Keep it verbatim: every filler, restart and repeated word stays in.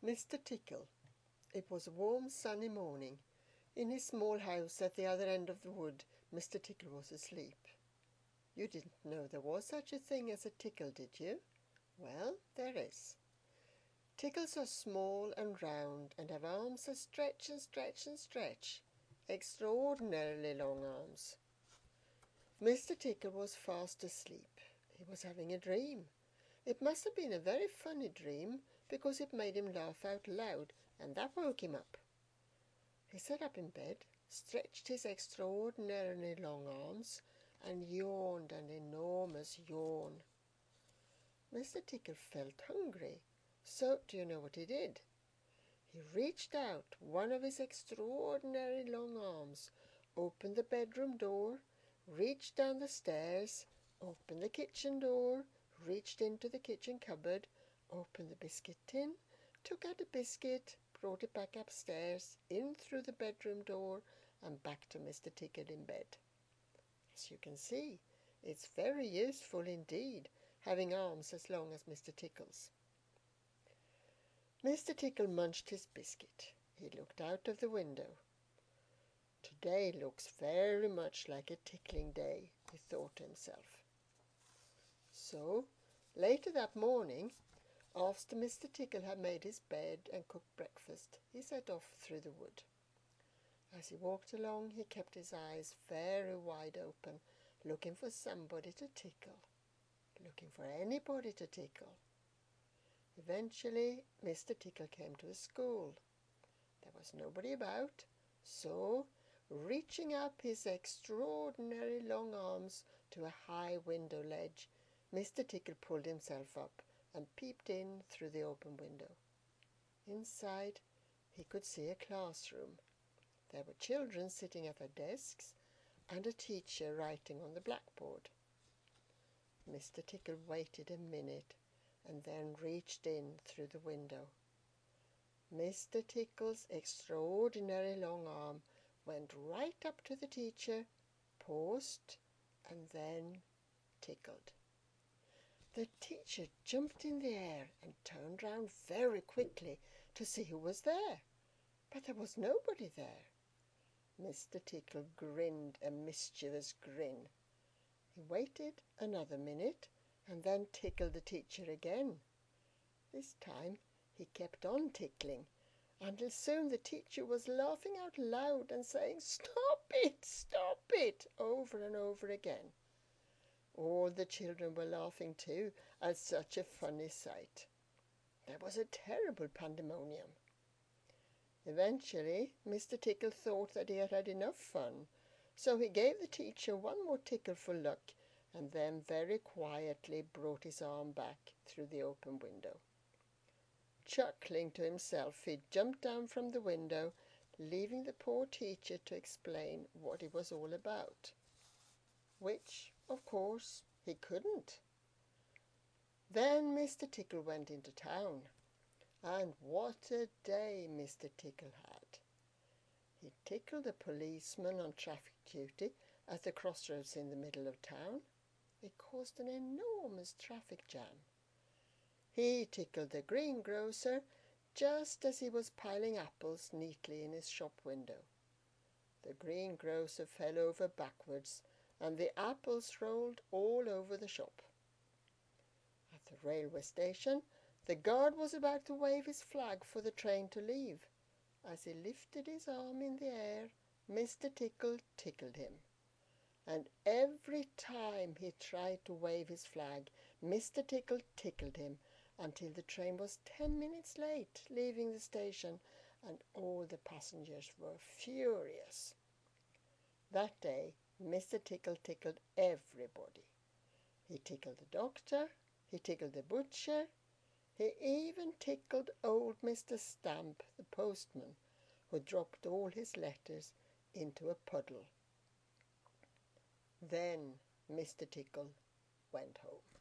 Mister Tickle. It was a warm sunny morning. In his small house at the other end of the wood, Mister Tickle was asleep. You didn't know there was such a thing as a tickle, did you? Well, there is. Tickles are small and round and have arms that stretch and stretch and stretch. Extraordinarily long arms. Mister Tickle was fast asleep. He was having a dream. It must have been a very funny dream, because it made him laugh out loud, and that woke him up. He sat up in bed, stretched his extraordinarily long arms, and yawned an enormous yawn. Mister Tickle felt hungry, so do you know what he did? He reached out one of his extraordinary long arms, opened the bedroom door, reached down the stairs, opened the kitchen door, reached into the kitchen cupboard, opened the biscuit tin, took out a biscuit, brought it back upstairs, in through the bedroom door, and back to Mister Tickle in bed. As you can see, it's very useful indeed, having arms as long as Mister Tickle's. Mister Tickle munched his biscuit. He looked out of the window. Today looks very much like a tickling day, he thought to himself. So, later that morning, after Mister Tickle had made his bed and cooked breakfast, he set off through the wood. As he walked along, he kept his eyes very wide open, looking for somebody to tickle, looking for anybody to tickle. Eventually, Mister Tickle came to a school. There was nobody about, so, reaching up his extraordinary long arms to a high window ledge, Mister Tickle pulled himself up and peeped in through the open window. Inside, he could see a classroom. There were children sitting at their desks and a teacher writing on the blackboard. Mister Tickle waited a minute and then reached in through the window. Mister Tickle's extraordinary long arm went right up to the teacher, paused, and then tickled. The teacher jumped in the air and turned round very quickly to see who was there, but there was nobody there. Mister Tickle grinned a mischievous grin. He waited another minute and then tickled the teacher again. This time he kept on tickling, until soon the teacher was laughing out loud and saying, "Stop it, stop it," over and over again. All the children were laughing too at such a funny sight. There was a terrible pandemonium. Eventually, Mister Tickle thought that he had had enough fun, so he gave the teacher one more tickle for luck, and then very quietly brought his arm back through the open window. Chuckling to himself, he jumped down from the window, leaving the poor teacher to explain what it was all about, which, of course, he couldn't. Then Mister Tickle went into town, and what a day Mister Tickle had. He tickled a policeman on traffic duty at the crossroads in the middle of town. It caused an enormous traffic jam. He tickled the greengrocer just as he was piling apples neatly in his shop window. The greengrocer fell over backwards, and the apples rolled all over the shop. At the railway station, the guard was about to wave his flag for the train to leave. As he lifted his arm in the air, Mister Tickle tickled him. And every time he tried to wave his flag, Mister Tickle tickled him, until the train was ten minutes late leaving the station, and all the passengers were furious. That day, Mister Tickle tickled everybody. He tickled the doctor, he tickled the butcher, he even tickled old Mister Stamp, the postman, who dropped all his letters into a puddle. Then Mister Tickle went home.